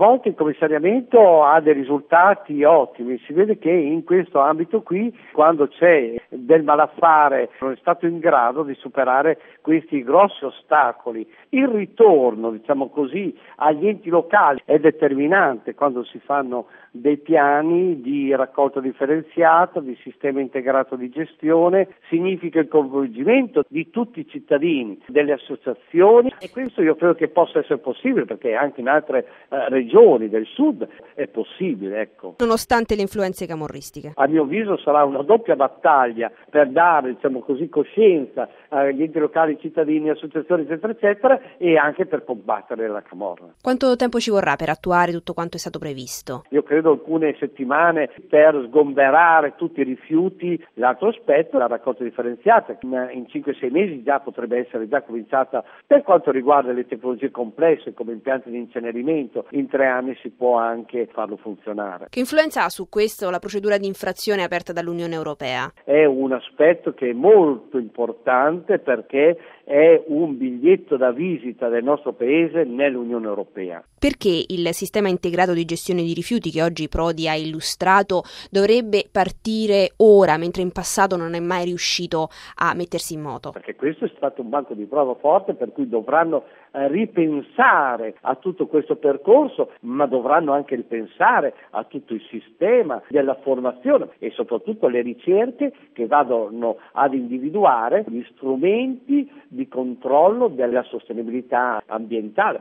volte il commissariamento ha dei risultati ottimi, si vede che in questo ambito qui, quando c'è del malaffare, non è stato in grado di superare questi grossi ostacoli. Il ritorno, diciamo così, agli enti locali è determinante quando si fanno dei piani di raccolta differenziata, di sistema integrato di gestione, significa il coinvolgimento di tutti i cittadini, delle associazioni, e questo io credo che possa essere possibile perché anche in altre regioni del sud è possibile, ecco. Nonostante le influenze camorristiche. A mio avviso sarà una doppia battaglia per dare, diciamo così, coscienza agli enti locali, cittadini, associazioni, eccetera, eccetera, e anche per combattere la camorra. Quanto tempo ci vorrà per attuare tutto quanto è stato previsto? Io credo alcune settimane per sgomberare tutti i rifiuti. L'altro aspetto è la raccolta differenziata. In 5-6 mesi già potrebbe essere già cominciata. Per quanto riguarda le tecnologie complesse come impianti di incenerimento, in 3 anni si può anche farlo funzionare. Che influenza ha su questo la procedura di infrazione aperta dall'Unione Europea? È un aspetto che è molto importante perché è un biglietto da visita del nostro Paese nell'Unione Europea. Perché il sistema integrato di gestione di rifiuti che oggi Prodi ha illustrato dovrebbe partire ora, mentre in passato non è mai riuscito a mettersi in moto? Perché questo è stato un banco di prova forte per cui dovranno ripensare a tutto questo percorso, ma dovranno anche ripensare a tutto il sistema della formazione e soprattutto alle ricerche che vadano ad individuare gli strumenti di controllo della sostenibilità ambientale.